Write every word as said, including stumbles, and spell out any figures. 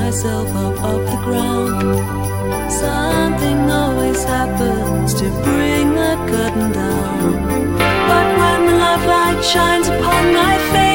myself up off the ground. Something always happens to bring the curtain down. But when the love light shines upon my face,